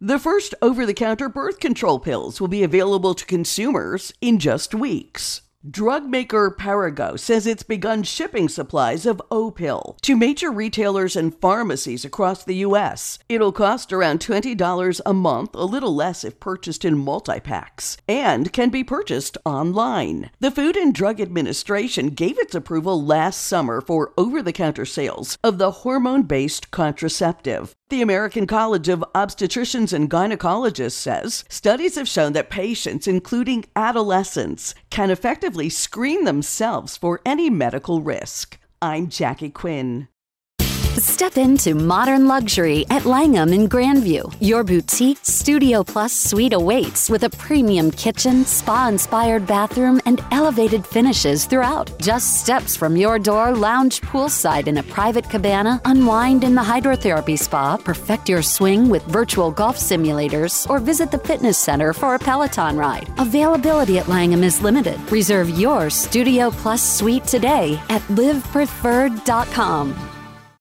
The first over-the-counter birth control pills will be available to consumers in just weeks. Drug maker Perrigo says it's begun shipping supplies of Opill to major retailers and pharmacies across the U.S. It'll cost around $20 a month, a little less if purchased in multi-packs, and can be purchased online. The Food and Drug Administration gave its approval last summer for over-the-counter sales of the hormone-based contraceptive. The American College of Obstetricians and Gynecologists says studies have shown that patients, including adolescents, can effectively screen themselves for any medical risk. I'm Jackie Quinn. Step into modern luxury at Langham in Grandview. Your boutique Studio Plus suite awaits with a premium kitchen, spa-inspired bathroom, and elevated finishes throughout. Just steps from your door, lounge poolside in a private cabana, unwind in the hydrotherapy spa, perfect your swing with virtual golf simulators, or visit the fitness center for a Peloton ride. Availability at Langham is limited. Reserve your Studio Plus suite today at livepreferred.com.